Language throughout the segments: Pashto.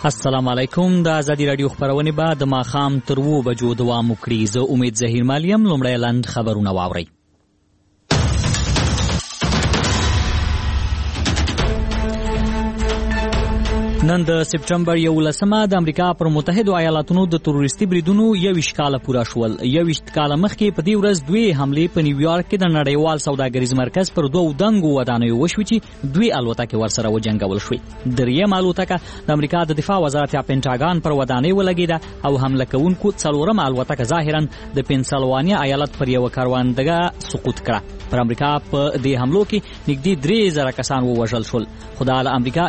السلام علیکم. د ازادي رادیو خبرونه به د ماښام تر 2 بجو دوام وکړي. زه امید ظهیر مالیم. لومړی لاند خبرونه واورئ. نن د سپټمبر 11مه د امریکا پر متحده ایالاتونو د تروریستي بریدونو 21 کاله پوره شول. 21 کاله مخکې په دې ورځ دوی حملې په نیویارک کې د نړیوال سوداګریز مرکز پر 2 دنګو ودانیو وشوي چې 2 الوتکې ورسره وجنګول شوې. دریم الوتکه د امریکا د دفاع وزارت یا پینټاګان پر ودانۍ ولګېده او حمله کوونکو څلورمه الوتکه ظاهرا د پنسلوانیا ایالت پر یو کاروانده سقوط کړه. پر امریکا په دې حملو کې نږدې 3000 کسان ووژل شول. خدای له امریکا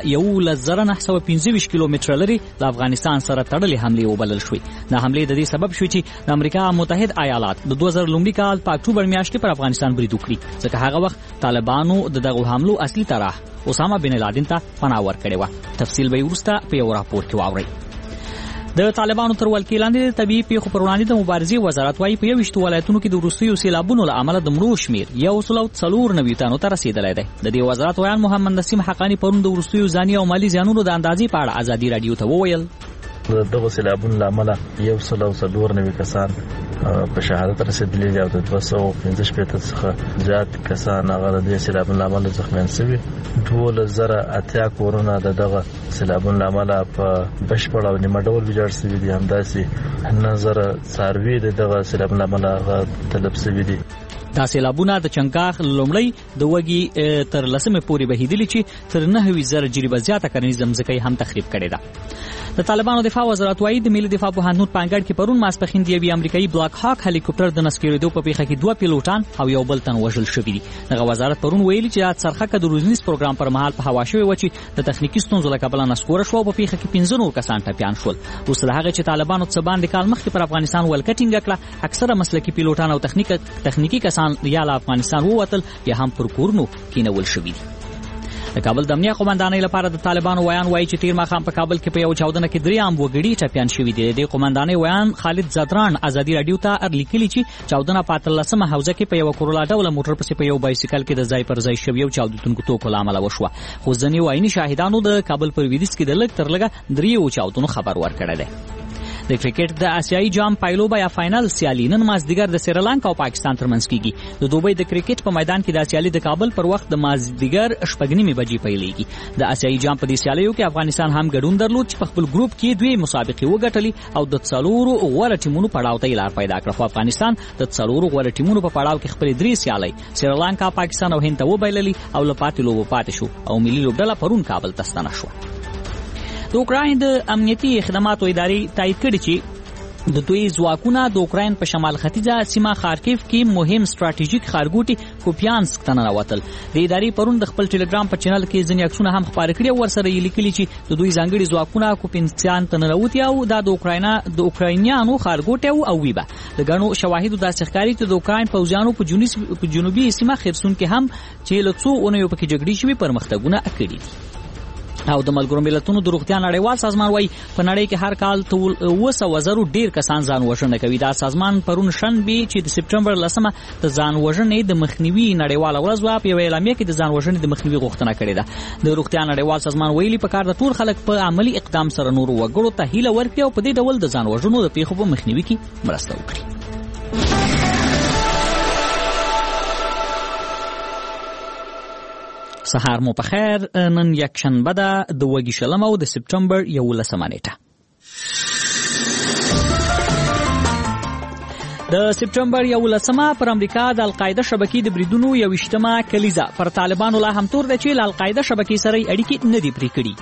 1,925 کیلومتره لري د افغانستان سره تړلې حملې وبلل شوې. د حملې د دې سبب شو چې د امریکا متحد ایالات د 2000 لومړي کال په اکتوبر میاشت کې پر افغانستان برید وکړي، ځکه هغه وخت طالبانو دغه حملو اصلي طرح اسامه بن لادن ته پناه ورکړې و. تفصیل به وروسته په یو راپور کې واورئ. د طالبانو تر ولکې لاندې د طبيعي پیښو پر وړاندې د مبارزې وزارت وايي په 21 ولایتونو کې د وروستیو سیلابونو له امله د مړو شمیر 104 تنو ته رسیدلی دی. د دې وزارت ویان محمد نسیم حقانی پرون د وروستیو ځاني او مالي زیانونو د اندازې په اړه ازادي رادیو ته وویل. دغه سیلابونو له امله 104 کسان په شهادت رسیدلي دي او د 215 څخه زیات کسان هغه د سیلابونو له امله زخمیان شوي. 2008 کورونه دغه سیلابونو له امله په بشپړ او نیمه ډول ویجاړ شوي دي. همداسې نظر څاروي دغه سیلابونو له امله تلف شوي دي. دا سیلابونه د چنګاخ لومړی د وږي تر لسمه پورې بهیدلي چې تر 9000 جریبه زیاته کرنیز ځمکې هم تخریب کړې ده. د طالبانو دفاع وزارت وايي د ملي دفاع پوهنتون په انګړ کې پرون ماسپښین د یوې امریکایي بلاک هاک هلیکوپټر د نسکېدو په پیښه کې 2 پیلوټان او یو بل تن وژل شوي دي. دغه وزارت پرون ویلي چې د څرخکه د روزنیز پروګرام پر مهال په هوا شوی و چې د تخنیکی ستونزو له کبله نسکوره شو او په پیښه کې 15 نور کسان ټپیان شول. وروسته هغه چې طالبانو څه باندې کال مخکې پر افغانستان ولکټینګ کړه، اکثره مسلکي پیلوټان او تخنیکی کسان یا له افغانستان ووتل یا هم پر کورونو کېنول شوي دي. د کابل د امنیه قومندانۍ لپاره د طالبانو ویان وایي چې تیر ماښام په کابل کې په یو چاودنه کې 3 عام وګړي ټپیان شوي دي. د قومندانۍ ویان خالد زدران ازادي رادیو ته لیکلي چې چاودنه په 13مه حوزه کې په یو کورولا ډول موټر پسې په یو بایسیکل کې د ځای پر ځای شوی او چاودونکو توکو لامل وشوه. خو ځینې وایي شاهدانو د کابل پر ویدیس کې د لږ تر لږه 3 چاودنو خبر ورکړی دی. د کرکټ د آسیایي جام پایلوبا یا فائنل سیالي نن مازدیګر د سریلانکا او پاکستان ترمنځ کیږي. د دوبۍ د کرکټ په میدان کې د سیالي د کابل پر وخت د مازدیګر 6:30 بجې پیلېږي. د آسیایي جام په دې سیالیو کې افغانستان هم ګډون درلود چې په خپل ګروپ کې 2 مسابقې وګټلې او د 4 غوړه ټیمونو پړاو ته لار پیدا کړه. خو افغانستان د 4 غوړه ټیمونو په پړاو کې خپل 3 سیالي سریلانکا، پاکستان او هند ته وبایللې او لپاتې لوبو پاتې شو او ملي لوبډله پرون کابل ته ستنه شو. د اوکراین د امنیتي خدماتو ادارې تایید کړي چې د دوی ځواکونه د اوکراین په شمال ختیځه سیمه خارکیف کې مهم ستراتیژیک ښارګوټي کوپیانسک ته ننوتل. د ادارې پرون د خپل ټلګرام په چینل کې ځینې عکسونه هم خپاره کړي او ورسره یې لیکلي چې د دوی ځانګړي ځواکونه کوپیانسک ته ننوتي او دا د اوکراینیانو ښارګوټي او ویبه. د ګڼو شواهدو داسې ښکاري چې د اوکراین پوځیانو په جنوبي سیمه خرسون کې هم چې له څو اونیو پکې جګړې شوي پرمختګونه کړي دي. او د ملګرو ملتونو د روغتیا نړیوال سازمان وايي په نړۍ کې هر کال 200,000 ډیر کسان ځان وژنه کوي. دا سازمان پرون شنبه چې د سپټمبر 10مه د ځان وژنې د مخنیوي نړیواله ورځ وه په یو اعلامیه کې د ځان وژنې د مخنیوي غوښتنه کړې ده. د روغتیا نړیوال سازمان ویلي په کار د ټول خلک په عملی اقدام سره نور وګړو ته هیله ورکړي او په دې ډول د ځان وژنو د پیښو په مخنیوي کې مرسته وکړي. سهار مو په خیر. نن یک شنبه ده د وږي شلمه او د سپټمبر 11مه نیټه. د سپټمبر 11مه پر امریکا د القاعده شبکې د بریدونو 21مه کلیزه پر طالبانو لا هم تور ده چې له القاعده شبکې سره اړیکې نه دي پرې کړي.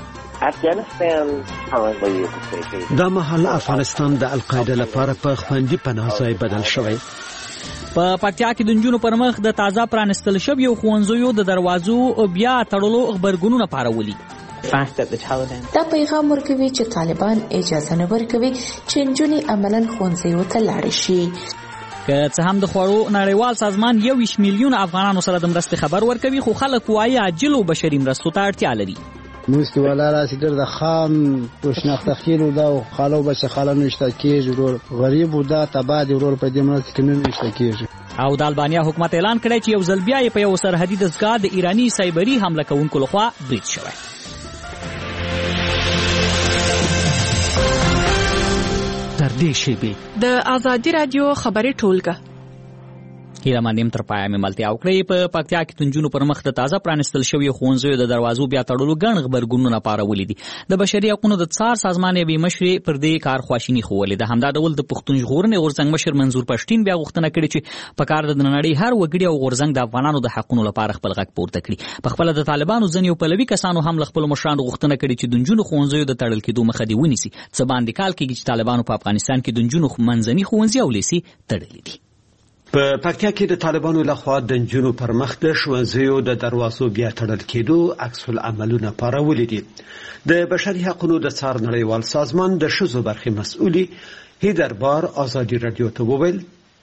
دا مهال افغانستان د القاعده لپاره په خوندي پناه ځای بدل شوی. په پکتیا کې د نجونو پر مخ د تازه پرانستل شویو ښوونځیو د دروازو بیا تړلو خبرګونونه پارولي. دا پیغام ورکوي چې طالبان اجازه نه ورکوي چې نجونې عملاً ښوونځیو ته لاړې شي. که څه هم د خوړو نړیوال سازمان 21 میلیون افغانانو سره د مرستې خبر ورکوي، خو خلک وایي عاجل او بشري مرستو ته اړتیا لري. موږ ولا راسي د خام او شناخته خیلو دا خالو بچ خالانو نشته کېږي ورور غریب او دا تبادل ورور په دې مرسته کې نه نشته کېږي. او د البانیا حکومت اعلان کړی چې یو ځل بیا په یو سرحدي دستګاه د ایرانی سایبری حمله کوونکو لخوا برید شوی. نږدې شیبې. د آزادي رادیو خبري ټولګه هیله مندیم تر پایه مې ملتیا وکړې. په پکتیا کې د نجونو پر مخ د تازه پرانستل شوی ښوونځیو د دروازو بیا تړلو ګڼ غبرګونونه پارولي دي. د بشري حقوقو د څار سازمان یوې مشرې پر دې کار خواشیني ښوولې ده. همدا ډول د پښتون ژغورنې غورځنګ مشر منظور پښتین بیا غوښتنه کړې چې په کار د نړۍ هر وګړي او غورځنګ د افغانانو د حقوقو لپاره خپل غږ پورته کړي. په خپل د طالبانو ځینې پلوي کسانو هم له خپل مشرانو غوښتنه کړې چې د نجونو ښوونځیو د تړل کېدو مخه دې ونیسي. څه باندې کال کېږي چې طالبانو په افغانستان کې د نجونو منځني ښوونځي او لیسې تړلي دي. په پکتیا کې د طالبانو لخوا د نجونو پر مخ د ښوونځیو د دروازو بیا تړل کېدو عکس العملونه پارولي دي. د بشري حقوقو د څار نړیوال سازمان د ښځو برخې مسؤلي هیدر بار آزادي رادیو ته وویل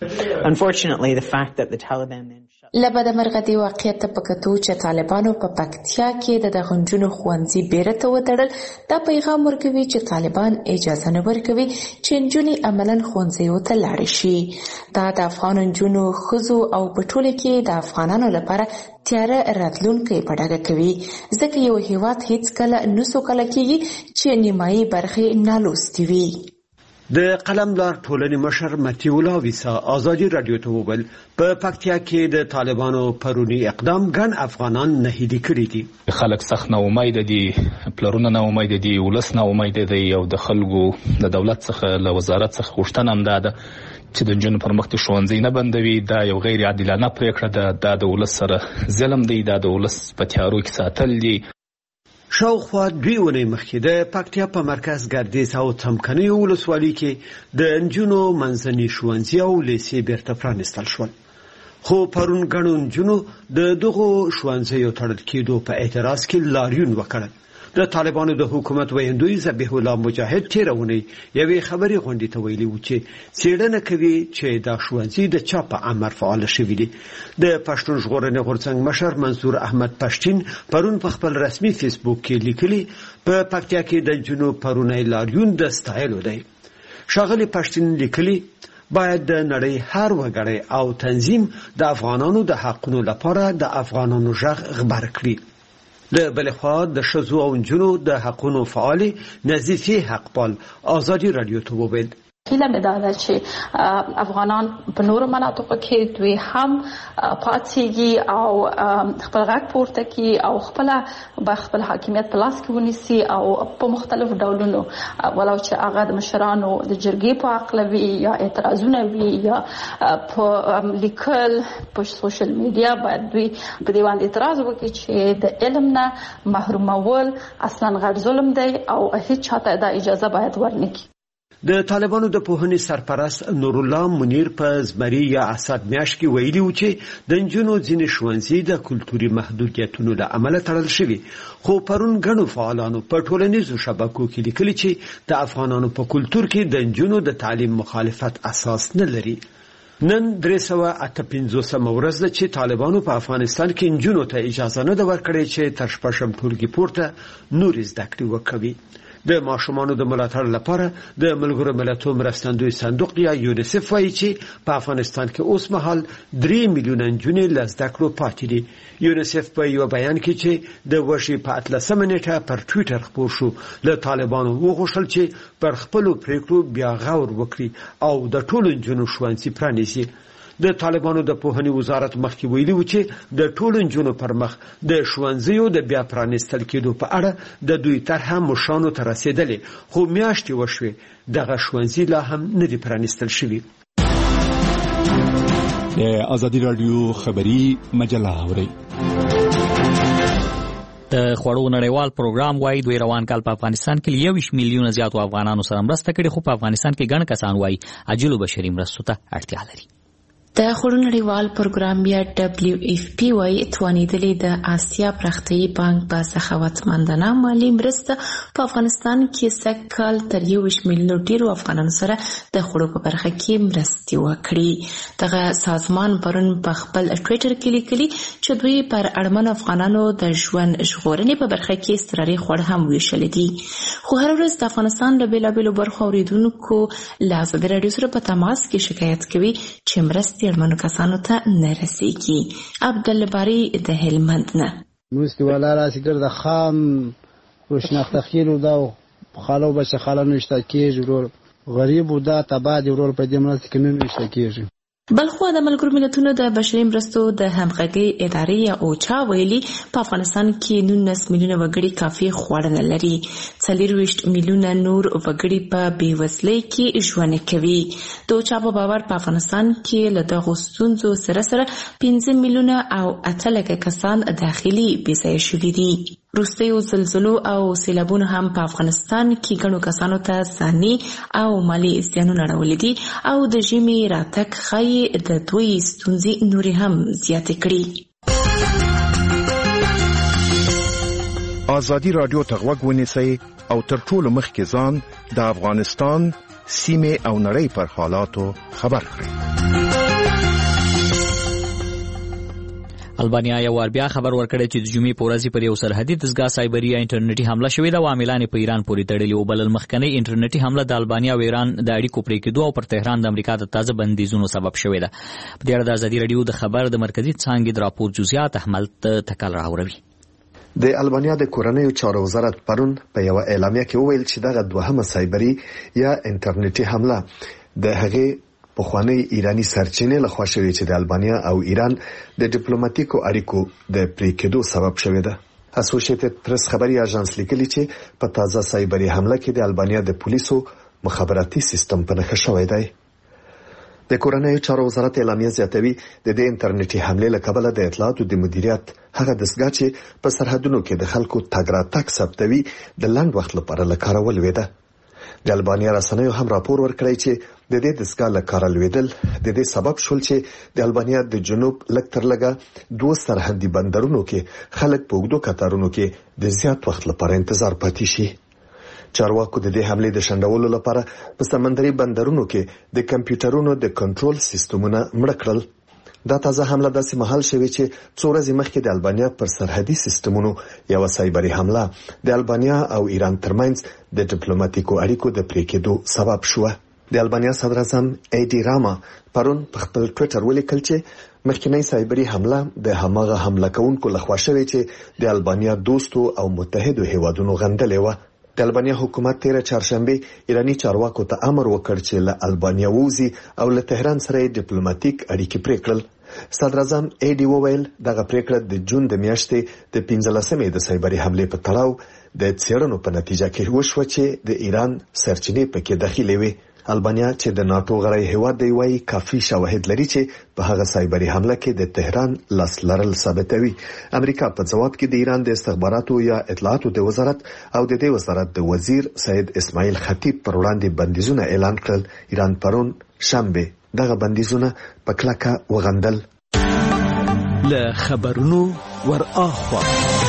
لبد مرغدي واقعیت په کتو چې طالبانو په پکتیا کې د دغه نجونو ښوونځي بیرته وتړل. دا پیغام ورکوي چې طالبان اجازه نه ورکوي چې نجونې عملاً ښوونځیو ته لاړې شي. دا د افغان نجونو ښځو او په ټوله کې د افغانانو لپاره تیاره راتلونکی په ډاګه کوي، ځکه یو هیواد هیڅکله نسو کله کېږي چې نیمایي برخې نالوستې وي. د قلمدار ټولنې مشر متي الله ویسا آزادي رادیو ته وویل په پکتیا کې د طالبانو پرونی اقدام ګڼ افغانان نهیلي کړي دي. خلک سخت نه امید دي، پلرونه نه امید دي، ولس نه امید دي او د خلکو د دولت څخه له وزارت څخه غوښتنه هم ده چې د نجونو پر مخ د ښوونځي نه بندوي. دا یو غیر عادلانه پریکړه ده. دا د ولس سره ظلم دی. دا د ولس په تیارو کې ساتل دي. شاوخوا 2 اونۍ مخکې د پکتیا په مرکز ګردیز او څمکنیو ولسوالۍ کې د نجونو منځني ښوونځي او لیسې بیرته پرانیستل شول. خو پرون ګڼو نجونو د دغو ښوونځیو تړل کېدو په اعتراض کې لاریون وکړ. د طالبانو د حکومت ویندوی ذبیح الله مجاهد تیرونی یوې خبري غونډې ته ویلي و چې څېړنه کوي چې دا ښوونځي د چا په امر فعال شوي دي. د پښتون ژغورنې غورځنګ مشر منظور احمد پښتین پرون په خپل رسمي فیسبوک کې لیکلي په پکتیا کې د نجونو پرونی لاریون د ستایلو دی. ښاغلي پښتین لیکلي باید د نړۍ هر وګړی او تنظیم د افغانانو د حقونو لپاره د افغانانو غږ خبر کړي. له بل خوا د ښځو او نجونو د حقونو فعال نظیفه حقپال آزادي رادیو ته وویل هیله مې دا ده چې افغانان په نورو مناطقو کې دوی هم پاتېږي او خپل غږ پورته کړي او خپل حاکمیت په لاس کې ونیسي او په مختلفو ډولونو ولو چې هغه د مشرانو د جرګې په عقله وي یا اعتراضونه وي یا په لیکل په سوشل میډیا باید دوی په دې باندې اعتراض وکړي چې د علم نه محرومول اصلا غیر ظلم دی او هیڅ چاته دا اجازه باید ورنکړي. د طالبانو د پوهنې سرپرست نور الله منیر په زمري یا اسد میاشت کې ویلي و چې د نجونو ځینې ښوونځي د کلتوري محدودیتونو له امله تړل شوي. خو پرون ګڼو فعالانو په ټولنیزو شبکو کې لیکلي چې د افغانانو په کلتور کې د نجونو د تعلیم مخالفت اساس نه لري. نن 358 ورځ ده چې طالبانو په افغانستان کې نجونو ته اجازه نه ده ورکړې چې تر شپږم ټولګي پورته نور زده کړې وکړي. د ماشومانو د ملاتړ لپاره د ملګرو ملتونو مرستندوی صندوق یا یونیسف وایي چې په افغانستان کې اوس مهال 3 میلیونه نجونې له زده کړو پاتې دي. یونیسف په یو بیان کې چې د وشي په 18 نیټه پر ټویټر خپور شو له طالبانو وغوښتل چې پر خپل پریکړو بیا غور وکړي او د ټولو نجونو ښوونځي پرانیزي. د طالبانو د پوهنې وزارت مخکې ویلي و چې د ټولو نجونو پر مخ د ښوونځیو د بیا پرانیستل کېدو په اړه د دوی طرحه مشرانو ته رسېدلې، خو میاشتې وشوې دغه ښوونځي لا هم نه دي پرانیستل شوي. د آزادي رادیو خبري مجله اورئ. د خوړو نړیوال پروګرام وايي دوی روان کال په افغانستان کې 21 میلیونه زیاتو افغانانو سره مرسته کړې، خو په افغانستان کې ګڼ کسان وايي عاجلو بشري مرستو ته اړتیا لري. د خوړو نړیوال پروګرام یا WFP وايي توانیدلې د آسیا پرختیايي بانک په سخاوتمندانه مالي مرسته په افغانستان کې سږکال تر 21 میلیونه ډیرو افغانانو سره د خوړو په برخه کې مرستې وکړي. دغه سازمان پرون په خپل ټویټر کې لیکلي چې دوی پر اړمنو افغانانو د ژوند ژغورنې په برخه کې اضطراري خواړه هم ویشل دي. خو هر ورځ د افغانستان له بیلابیلو برخو اوریدونکو له آزادي رادیو سره په تماس کې شکایت کوي چې مرستې اړمنو کسانو ته نه رسیږي. عبدالباری د هلمند نه موستی والا راسی ګرد خام و شناخته خیلو دا خالو بچه خاله نشته کېږي ورور غریب و دا تباه دی ورور په دې مرسته کې نه نشته کېږي. بلخو د ملګرو ملتونو د بشري مرستو د همغږي ادارې یا اوچا ویلي په افغانستان کې 19 میلیونه وګړي کافي خواړه نه لري. 24 میلیونه نور وګړي په بېوزلۍ کې ژوند کوي. د اوچا په باور په افغانستان کې له دغو ستونزو سره 15 میلیونه او 8 لکه کسان داخلي بېځایه شوي دي. وروستیو زلزلو او سیلابونو هم په افغانستان کې ګڼو کسانو ته ځاني او مالي زیانونه راوړي دي او د ژمي راتګ ښایي د دوی ستونزې نورې هم زیاتې کړي. ازادي رادیو ته غوږ ونیسئ او تر ټولو مخکې ځان د افغانستان سیمې او نړۍ پر حالاتو خبر کړئ. البانیا یو وار بیا خبر ورکړی چې د جمعې په ورځ پر یو سرحدي دستګاه سایبري یا انټرنیټي حمله شوې ده او عاملان په ایران پورې تړلي او بل مخکنی انټرنیټي حمله د البانیا او ایران د اړیکو پرې کېدو او پر تهران د امریکا د تازه بندیزونو سبب شوې ده. په دې اړه د ازادي رادیو د خبر د مرکزی څانګې د راپور جزئیات احمد تکل راوړي. د البانیا د کورنیو چارو وزارت پرون په یو اعلامیه کې وویل چې دغه دوهمه سایبري یا انټرنیټي حمله د هغې پخوانی ایرانی سرچینې لخوا شوې چې د البانیا او ایران د ډیپلوماټیکو اړیکو د پرې کېدو سبب شوې ده. اسوسییټډ پریس خبري اژانس لیکلي چې په تازه سایبري حمله کې د البانیا د پولیسو مخابراتي سیستم په نښه شوی دی. د کورنیو چارو وزارت اعلامیه زیاتوي د دې انټرنیټي حملې له کبله د اطلاعاتو د مدیریت هغه دستګاه چې په سرحدونو کې د خلکو تګ راتګ ثبتوي د لنډ وخت لپاره له کاره ولوېده. د البانیا رسنیو هم راپور ورکړی چې د دې دستګاه له کاره لوېدل د دې سبب شول چې د البانیا د جنوب لږ تر لږه 2 سرحدي بندرونو کې خلک په اوږدو کتارونو کې د زیات وخت لپاره انتظار پاتې شي. چارواکو د دې حملې د شنډولو لپاره په سمندري بندرونو کې د کمپیوټرونو د کنټرول سیستمونه مړه کړل. دا تازه حمله داسې مهال شوې چې څو ورځې مخکې د البانیا پر سرحدي سیستمونو یو سایبري حمله د البانیا او ایران ترمنځ د ډیپلوماټیکو اړیکو د پرې کېدو سبب شو. د البانیا صدر اعظم ایډی راما پرون په خپل ټوئیټر ولیکل چې مخکنی سایبري حمله د هماغه حمله کوونکو لخوا شوې چې د البانیا دوستو او متحدو هیوادونو غندلې و. د البانیا حکومت 13 چهارشنبه ایرانی چارواکو ته امر وکړ چې له البانیا ووزي او له تهران سره ډیپلوماټیک اړیکې پرې کړل. صدر اعظم ایډی وویل دغه پریکړه د جون د میاشتې د 15مې د سایبري حملې په تړاو د څېړنو په نتیجه کې وشو چې د ایران سرچینې پکې داخلي وي. البانیا چې د ناتو غړی هیواد دی وایي کافي شواهد لري چې په هغه سایبري حمله کې د تهران لاس لرل ثابتوي. امریکا په جواب کې د ایران د استخباراتو یا اطلاعاتو د وزارت او د دې وزارت د وزیر سید اسماعیل خطیب پر وړاندې بندیزونه اعلان کړل. ایران پرون شنبه دغه بندیزونه په کلکه وغندل. له خبرونو ورآخوا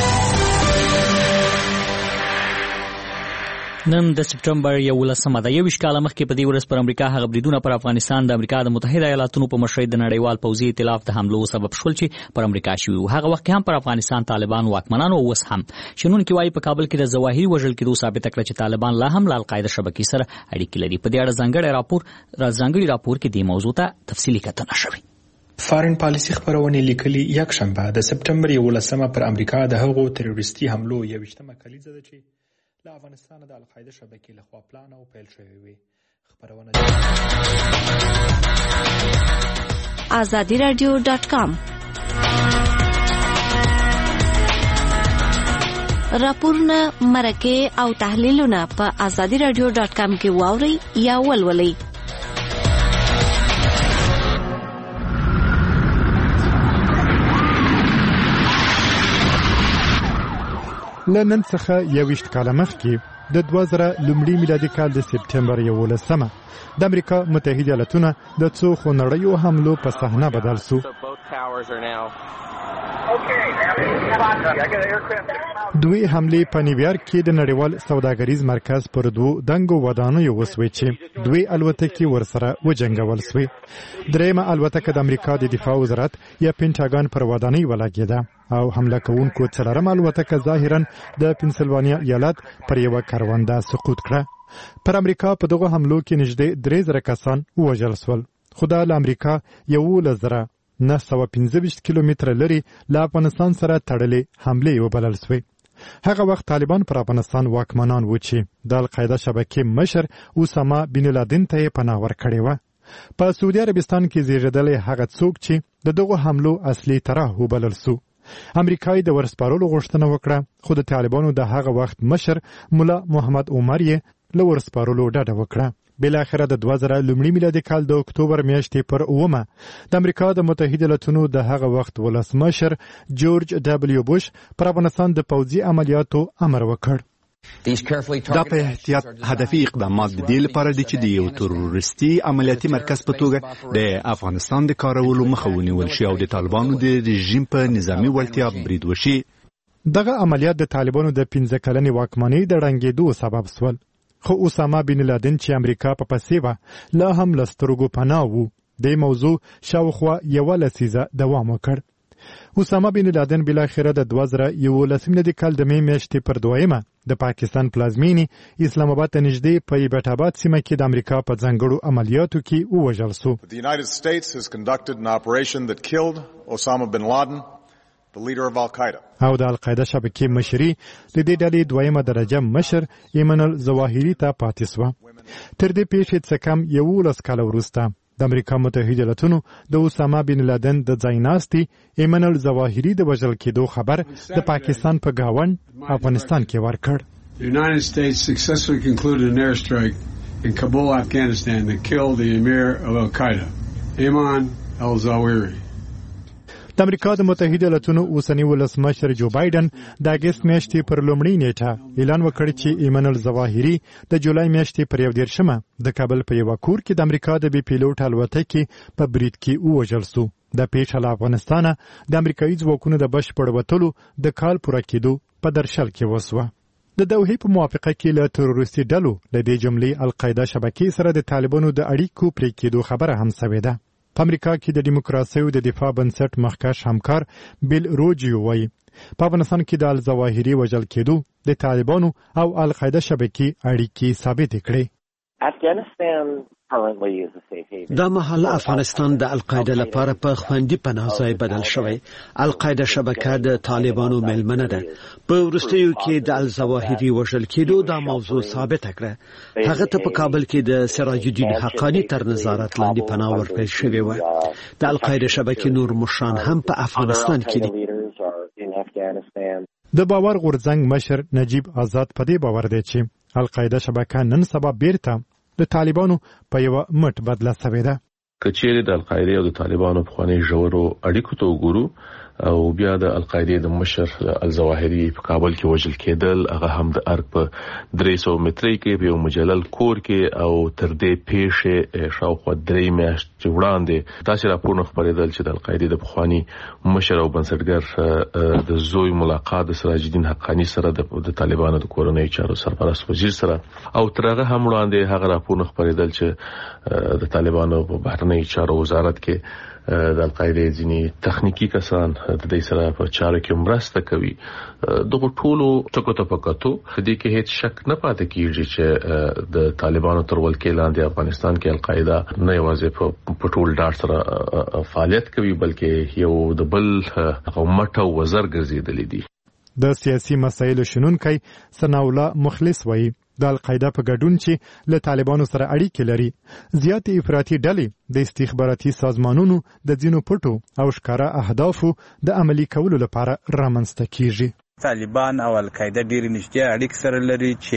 نن د سپټمبر 11مه د 21 کال مخکې په دې ورځ پر امریکا هغه بریدونه پر افغانستان د امریکا د متحده ایالاتونو په مشرۍ د نړیوال پوځي ائتلاف د حملو سبب شول چې پر امریکا شوي. هغه وخت هم پر افغانستان طالبان واکمنان او اوس هم شنونکي وایي په کابل کې د ظواهري وژل کېدو ثابت کړ چې طالبان لا هم له القاعده شبکې سره اړیکې لري. په دې اړه ځانګړي راپور کې د موضوع ته تفصیلي کتنه شوې. فارن پالیسي خبرونه لیکلي یک شنبه د سپټمبر 11مه پر امریکا د هغو تروریستي حملو 21مه کلیزه ده چې له افغانستان د القاعده شبکې لخوا پلان او پیل شوی وي. خبرونه azadiradio.com راپورونه مرکه او تحلیلونه په azadiradio.com کې واوري یا ولولئ. لنن څخه 21 کال مخکې د 2000 لومړي میلادي کال د سپټمبر 11مه د امریکا متحده ایالاتونو د څو خونړیو حملو په صحنه بدل شو. دوی حملې په نیویارک کې د نړیوال سوداګریز مرکز پر 2 دنګو ودانیو وسوي چې دوی الوتکې ورسره وجنګول شوې. درېمه الوتکه د امریکا د دفاع وزارت یا پینټاګان پر ودانۍ ولګېده او حمله کوونکو څلورم الوتکه ظاهرا د پنسلوانیا ایالت پر یو کرونده سقوط کړه. پر امریکا په دغه حملو کې نږدې 3000 کسان ووژل شول. خو د امریکا 1,915 کیلومتره لري له افغانستان سره تړلې حملې وبلل شوې. هغه وخت طالبان پر افغانستان واکمنان و چې د القاعده شبکې مشر اسامه بن لادن ته پناه ورکړې و. په سعودي عربستان کې زیږیدلی هغه څوک چې د دغو حملو اصلي طرح وبلل سو. امریکای د ورسپارلو غوښتنه وکړه، خو د طالبانو د هغه وخت مشر مولا محمد عمر یې له ورسپارلو ډډه وکړه. بالاخره د 2000 لومړي میلادي کال د اکتوبر میاشتې پر 9 د امریکا د متحده ایالاتونو د هغه وخت ولسمشر جورج دبلیو بوش پر افغانستان د پوځي عملیاتو امر وکړ. دا په احتیاط هدفي اقدامات د دې لپاره دي چې د یو تروریستي عملیاتي مرکز په توګه د افغانستان د کارولو مخه ونیول شي او د طالبانو د رژیم په نظامی وړتیا برید وشي. دغه عملیات د طالبانو د 15 کلنې واکمنۍ د ړنګېدو سبب شول. خو اسامه بن لادن چې امریکا په پسې وه لا هم له سترګو پناه و. د موضوع شاوخوا 1 لسیزه دوام وکړ. اسامه بن لادن بالاخره د 2011 میلادي کال د می میاشتې پر 2 د پاکستان پلازمینې اسلام آباد ته نږدې په ایبټ آباد سیمه کې د امریکا په ځانګړو عملیاتو کې ووژل سو. The United States has conducted an operation that killed Osama bin Laden, the leader of Al-Qaeda. او د القاعده شبکې مشري د دې ډلې 2 درجه مشر ایمن الظواهري ته پاتې سو. تر دې پیښې څخه کم 11 کال وروسته د امریکا متحده ایالاتونو د اسامه بن لادن د ځایناستي ایمن الظواهري د وژل کېدو خبر د پاکستان په گاوند افغانستان کې ورکړ. The United States successfully concluded an airstrike in Kabul, Afghanistan that killed the emir of Al-Qaeda, Ayman al-Zawahiri. د امریکا د متحده ایالاتونو اوسنی ولسمشر جو بایدن د اګست میاشتې پر لومړۍ نیټه اعلان وکړ چې ایمن الظواهري د جولای میاشتې پر 11 د کابل په یو کور کې د امریکا د بي پیلوټ الوتکې په برید کې ووژل سو. د پیښه له افغانستان د امریکایي ځواکونو د بشپړ وتلو د کال پوره کېدو په درشل کې وسوه. د دوحې په موافقه کې له تروریستي ډلو د دې جملې القاعده شبکې سره د طالبانو د اړیکو پرې کېدو خبره هم شوې ده. په امریکا کې د دیموکراسۍ د دفاع بنسټ مخکښ همکار بیل روجیو وایي په افغانستان کې د الظواهري وژل کېدو د طالبانو او القاعده شبکې اړیکې ثابت کړې. دا مهال افغانستان د القاعده لپاره په خوندي پناه ځای بدل شوی. القاعده شبکه د طالبانو ملمنه ده. په وروستیو کې د الظواهري وژل کېدو دا موضوع ثابت کړه. هغه ته په کابل کې د سراج الدین حقانی تر نظارت لاندې پناه ورکړل شوی و. د القاعده شبکې نور مشران هم په افغانستان کې دي. د باور غورځنګ مشر نجیب آزاد په دې باور دی چې القاعده شبکه نن سبا بیرته د طالبانو په یو مټ بدله شوې ده. کچېرې د القاعده او د طالبانو په خواني ژورو اړیکو ته وګورو او بیا د القاعده د مشر الظواهري په کابل کې وژل کېدل، هغه هم د ارګ په 300 مترۍ کې په یو مجلل کور کې او تر دې پیښې شاوخوا 3 میاشتې وړاندې تاسو راپورونه خبرېدل چې د القاعده د خواني مشر او بنسټګر د زوی ملاقات د سراج الدین حقانی سره د طالبانو د کورنۍ چارو سرپرست وزیر سره او ترغه هم وړاندې هغه راپورونه خبرېدل چې د طالبانو په بهرنۍ چارو وزارت کې د القاعده ځینی تخنیکی کسان د دې سره په چارو کې مرسته کوي. دغه ټولو ټکو ته پکاتو خدي کې هیڅ شک نه پاتې کیږي چې د طالبانو تر ولکې لاندې افغانستان کې القاعده نه یوازې په ټول ډار سره فعالیت کوي بلکې یو د بل قومټ او وزر ګرځیدلې دي. د سیاسي مسایلو شنونکي ثناء الله مخلص وایي د القاعده په ګډون چې له طالبانو سره اړیکې لري زیات افراطي ډلې د استخباراتي سازمانونو د ځینو پټو او ښکارا اهدافو د عملي کولو لپاره رامنځته کیږي. طالبان او القاعده ډېر نږدې اړیکې سره لري چې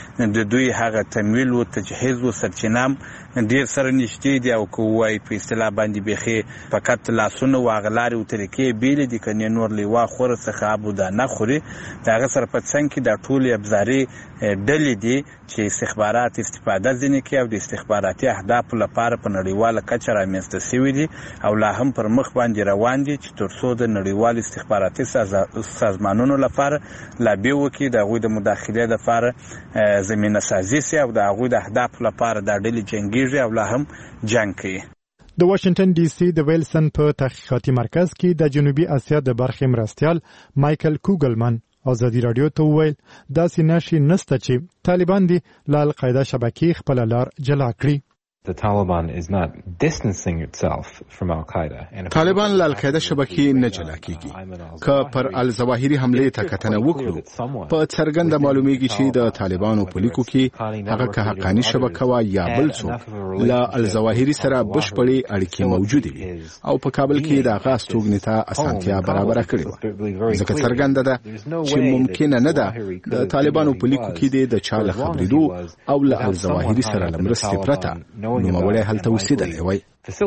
د دوی هغه تمویل او تجهیز او سرچینام ډېر سره نږدې دي او کوی په اصطلاح باندې بيخي فقط لاسونه واغلاري او طریقې بیل دي کني نور لیوا خور څخه ابو دا نه خوري داغه سره په څنګه کې د ټول ابزاري ډلې دي چې استخبارات استفاده ځنی کوي او د استخباراتي اهداف لپاره په نړیواله کچه رامنځته شوي دي او لا هم پر مخ باندې روان دي چې ترڅو د نړیوال استخباراتي سازمانونو لپاره لابي وکړي د غوي د مداخله لپاره زمينه سازي سي او د غوي د اهداف لپاره د ډلې جنگيږي او لا هم جنگ کوي. د واشنگټن ډي سي د ویلسن په تحقیقاتي مرکز کې د جنوبي اسیا د برخې مرستيال مايكل کوګلمن ازادي رادیو ته وویل داسې نشي نسته چې طالبان دي له القاعده شبکې خپل لار جلا کړي. طالبان له القاعده شبکې نه جلا کیږي. که پر الظواهري حمله ته کتنه وکړو په څرګنده معلومیږي چې د طالبانو په لیکو کې هغه که حقاني شبکه وا یا بل څوک له الظواهري سره بشپړې اړیکې موجودې وي او په کابل کې د هغه استوګنې ته اسانتیا برابره کړې وه. ځکه څرګنده ده چې ممکنه نه ده د طالبانو په لیکو کې د چا له خبرېدو او له الظواهري سره له مرستې پرته نوموړی هلته اوسېدلی وای.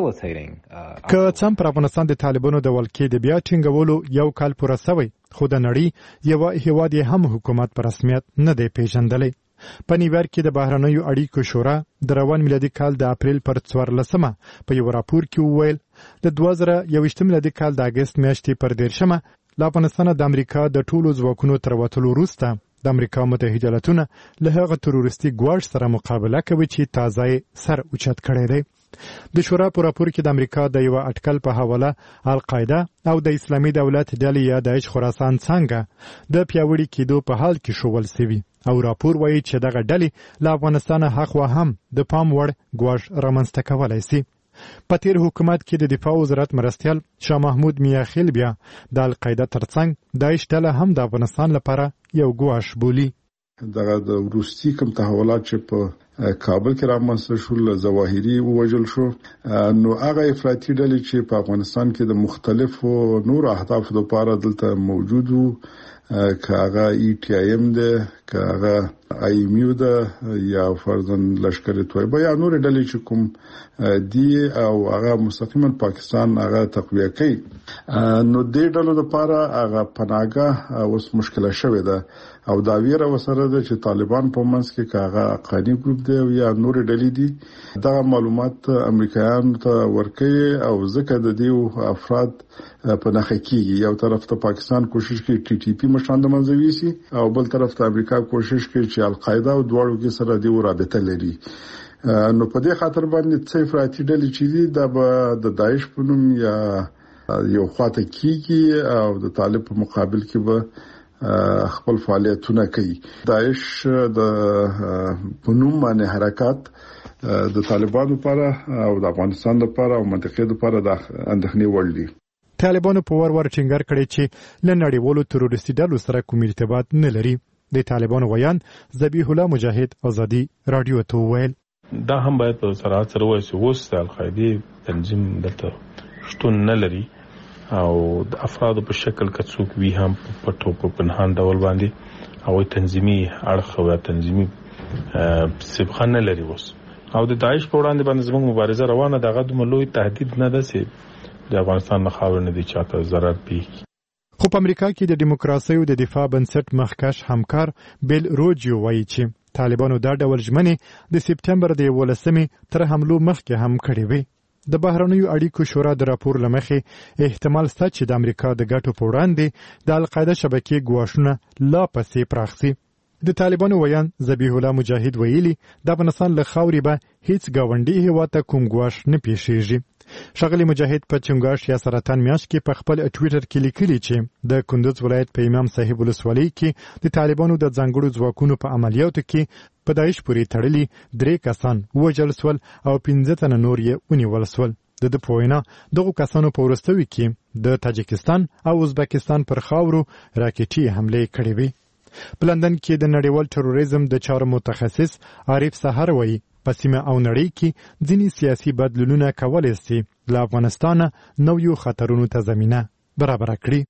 که څم پر افغانستان د طالبانو د ولکې د بیا ټینګولو یو کال پوره سوی، خو د نړۍ یو هیواد هم حکومت په رسمیت نه دی پیژندلی. په نیویارک کې د بهرنیو اړیکو شورا د روان میلادي کال د اپریل پر 14 په یو راپور کې وویل د 2021 میلادي کال د اگست میاشتې پر 13 له افغانستان د امریکا د ټولو ځواکونو تر وتلو وروسته د امریکا متحده ایالاتونه له هغه تروریستي ګواښ سره مقابله کوي چې تازه سر اوچت کړی دی. د شورا په راپور کې د امریکا د یو اټکل په حواله القاعده او د اسلامي دولت ډلې یا داعش خراسان څنګه د پیاوړي کېدو په حال کې شوول سوي او راپور وایي چې دغه ډلې له افغانستان حق هم د پام وړ ګواښ رامنځته کولی سي. په تیر حکومت کې د دفاع وزارت مرستیال شاه محمود میاخیل بیا د القاعده ترڅنګ داعش ډله هم د افغانستان لپاره یو ګواښ بولي. دغه د وروستي کوم تحولات چې په کابل کې رامنځته شول، ظواهري ووژل شو، نو هغه افراطي ډلې چې په افغانستان کې د مختلفو نور اهدافو لپاره دلته موجود وو، که هغه ETIM ده، که هغه IMU ده یا فرضاً لشکر طیبه یا نور ډلې چې کوم دی او هغه مستقیما پاکستان هغه تقویه کوي، نو دې ډلو لپاره هغه پناهګاه اوس مشکله شوې ده او دا ویره وسره ده چې طالبان په منځ کې هغه قانی ګروپ دی یا نور ډلې دي. دا معلومات امریکایانو ته ورکوي او ځکه د دې افراد په نخښه کېږي. یو طرف ته پاکستان کوشش کوي TTP مشان د منځوي سي او بل طرف ته امریکا کوشش کوي چې القاعده او دواړو کې سره د رابطه لري. نو په دې خاطر باندې څه افراطي ډلې چې دي د داعش په نوم یا یو خواته کېږي او د طالب په مقابل کې به خپل فعالیتونه کوي. داعش د پنوم باندې حرکت د طالبانو لپاره او د افغانستان لپاره او منطقې لپاره د اندېښنې وړ دي. طالبانو په ور ټینګار کړی چې له نړیوالو تروریستي ډلو سره کوم ارتباط نه لري. د طالبانو ویان ذبیح الله مجاهد ازادي رادیو ته ویل دا هم باید په صراحت سره وایي چې اوس د القاعده تنظیم دلته شتون نه لري او د افرادو په شکل کڅوک وی هم په ټوپو پنهان ډول باندې او تنظیمي اړخ او تنظیمي سبقه نه لري اوس او د داعش په وړاندې باندې زموږ مبارزه روانه ده. هغه د ملوي تهدید نه ده چې د افغانستان نه خاور نه دي چاته ضرر پیږي. خو په امریکا کې د دیموکراسي او د دفاع بنسټ مخکښ همکار بیل روجیو وایي چې طالبانو دا ډول ژمنې د سپټمبر د 11 تر حملو مخکې هم کړې وې. د بهرنیو اړیکو شورا د راپور لمخې احتمال شته چې د امریکا د ګټو په وړاندې د القاعده شبکې ګواښونه لا پسې پراخ شي. د طالبانو ویان ذبیح الله مجاهد ویلي د افغانستان له خاورې به هیڅ ګاونډي هیواد ته کوم ګواښ نه پیښیږي. ښاغلي مجاهد په چنګاښ یا سرطان میاشت کې په خپل ټویټر کې لیکلي چې د کندوز ولایت په امام صاحب ولسوالۍ کې د طالبانو د ځانګړو ځواکونو په عملیاتو کې په داعش پورې تړلي 3 کسان ووژل سول او 15 تنه نور یې ونیول سول. د په وینا دغه کسانو په وروستیو کې د تاجکستان او ازبکستان پر خاورو راکټي حمله کړې وې. په لندن کې د نړیوال تروریزم د چارو متخصص عارف سحر وایي په سیمه او نړۍ کې ځینې سیاسي بدلونونه کولای شي له افغانستان نویو خطرونو ته زمینه برابر کړي.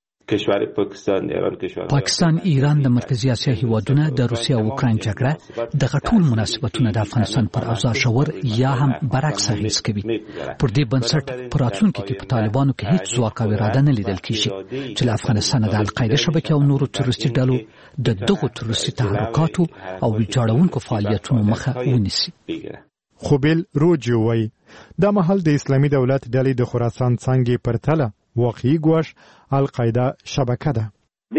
پاکستان، ایران، د مرکزی اسیا هیوادونه، د روسیې او اوکراین جګړه دغه ټول مناسبتونه د افغانستان پر اوضاع ژور یا هم برعکس اغېز کوي. پر دې بنسټ په راتلونکي کې په طالبانو کې هیڅ ځواک او اراده نه لیدل کېږي چې له افغانستان د القاعده شبکې او نورو تروریستي ډلو د دغو تروریستي تحرکاتو او ویجاړونکو فعالیتونو مخه ونیسي. خو بیل روجیو وایي دا مهال د اسلامي دولت ډلې د خراسان څنګه پرتله واقعي ګواښ القاعده شبکه ده.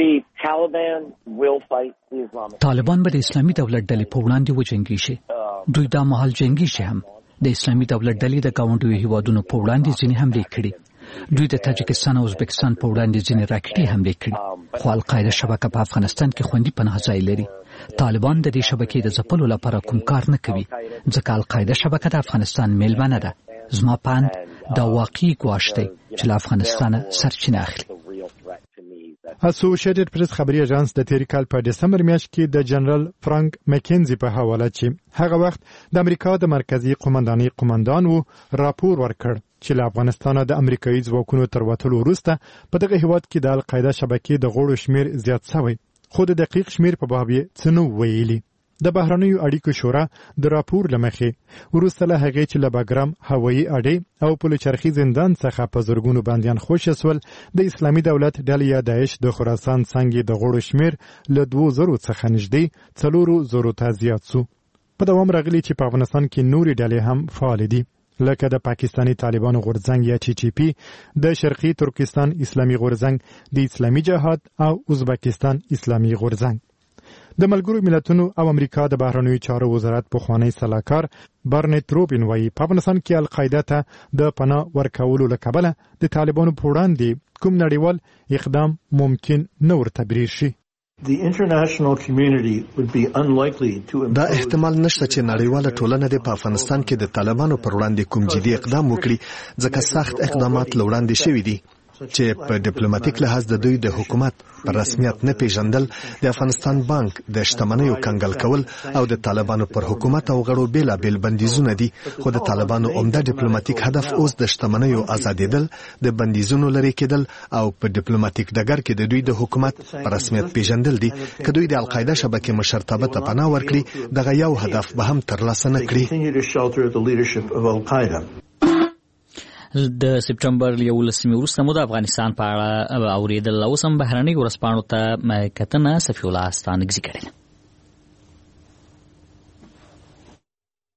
طالبان به د اسلامي دولت ډلې په وړاندې وجنګي شي. دوی دا مهال جنګي شي هم د اسلامي دولت ډلې د ګاونډیو هیوادونو په وړاندې ځینې حملې کړي دوی د تاجکستان او ازبکستان په وړاندې ځینې راکټي حملې کړې خو القاعده شبکه په افغانستان کې خوندي پناه ځای لري. طالبان د دې شبکې د ځپلو لپاره کوم کار نه کوي ځکه القاعده شبکه د افغانستان میلمنه ده. زما پاند دا واقعي ګواښ دی چې له افغانستانه سرچینه اخلي. اسوسییټډ پریس خبري اژانس د تیر کال په دسمبر میاشت کې د جنرال فرانک مکینزي په حواله چې هغه وخت د امریکا د مرکزی قومندانۍ قومندان وو راپور ورکړ چې له افغانستانه د امریکایي ځواکونو تر وتلو وروسته په دغه هیواد کې د القاعده شبکې د غړو شمیر زیات شوی خو د دقیق شمیر په باب یې څه نه ویلي. د بهرنیو اړیکو شورا د راپور لمخې وروسته له هغې چې له باګرام هوایي اډې او پلچرخي زندان څخه په زرګونو بندیان خوشي سول د اسلامي دولت ډلې یا داعش د خراسان څنګه د غړو شمیر له 2000 څخه نږدې 4000 ته زیات شو. په دوام راغلی چې په افغانستان کې نورې ډلې هم فعال دي لکه د پاکستانی طالبانو غورځنګ یا TTP، د شرقي ترکستان اسلامي غورځنګ، د اسلامي جهاد او ازبکستان اسلامي غورځنګ. د ملګرو ملتونو او امریکا د بهرنیو چارو وزارت پخوانی سلاکار برنټ روبین وایي په افغانستان کې القاعده ته د پناه ورکولو له کبله د طالبانو په وړاندې کوم نړیوال اقدام ممکن نه ورتبریر شي. دا احتمال نشته چې نړیواله ټولنه د افغانستان کې د طالبانو پر وړاندې کوم جدي اقدام وکړي ځکه سخت اقدامات وړاندې شوي دي چې په ډیپلوماټیک لحاظ د دوی د حکومت پر رسمیت نه پیژندل، د افغانستان بانک د شتمنیو کنګل کول او د طالبانو پر حکومت او غړو بیلابیل بندیزونه دي. خو د طالبانو عمده ډیپلوماټیک هدف اوس د شتمنیو آزادېدل، د بندیزونو لرې کېدل او په ډیپلوماټیک ډګر کې د دوی د حکومت پر رسمیت پیژندل دي. که دوی د القاعده شبکې مشرتابه ته پناه ورکړي دغه یو هدف به هم ترلاسه نه کړي. د سپټمبر 11 وروسته مو د افغانستان په اړه اوریدل او سم بهرنۍ ورسپانو ته کتنه صفی الله ستانګزي کړي.